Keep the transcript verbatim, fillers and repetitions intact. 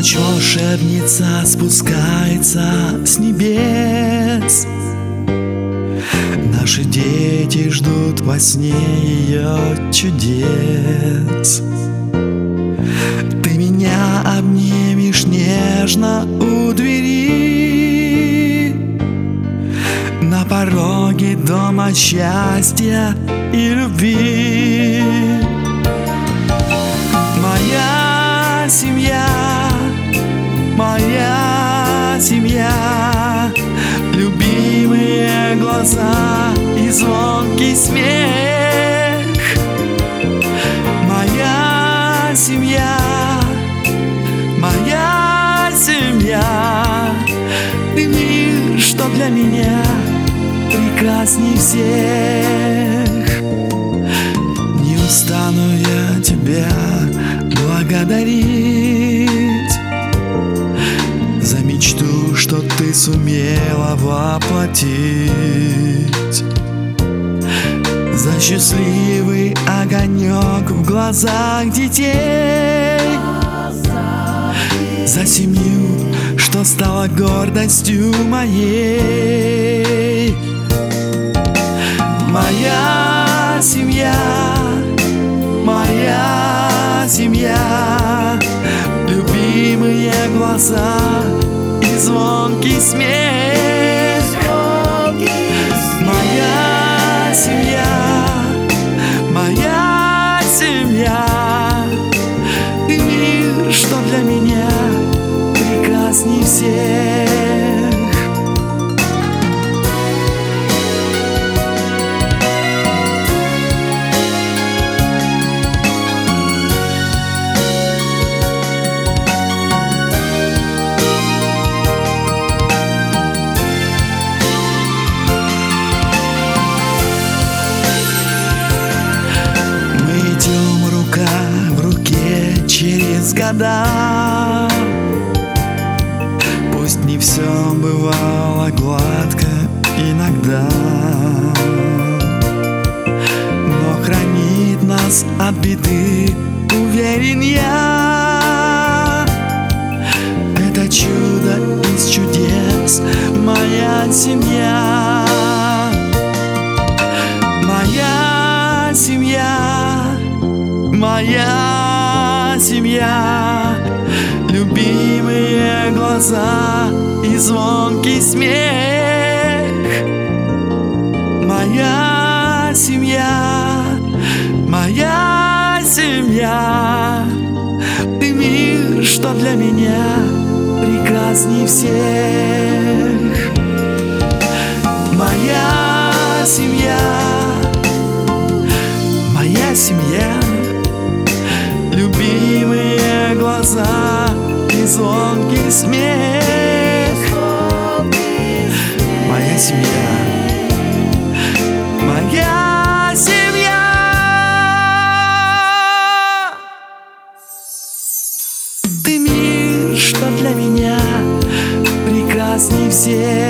Ночь волшебница спускается с небес. Наши дети ждут во сне ее чудес. Ты меня обнимешь нежно у двери, на пороге дома счастья и любви. Моя семья, моя семья, любимые глаза и звонкий смех. Моя семья, моя семья, ты мир, что для меня прекрасней всех. Не устану я тебя благодарить за мечту, что ты сумела воплотить, за счастливый огонек в глазах детей, за семью, что стала гордостью моей. Моя семья, моя семья, любимые глаза и звонкий смех. Моя семья, моя семья, ты мир, что для меня прекрасней всех. Через года пусть не все бывало гладко иногда, но хранит нас от беды, уверен я. Это чудо из чудес, моя семья. Моя семья, моя семья, любимые глаза и звонкий смех. Моя семья, моя семья, ты мир, что для меня прекрасней всех. Моя семья, моя семья, любимые глаза и звонкий смех. Моя семья, моя семья. Ты мир, что для меня прекрасней всех.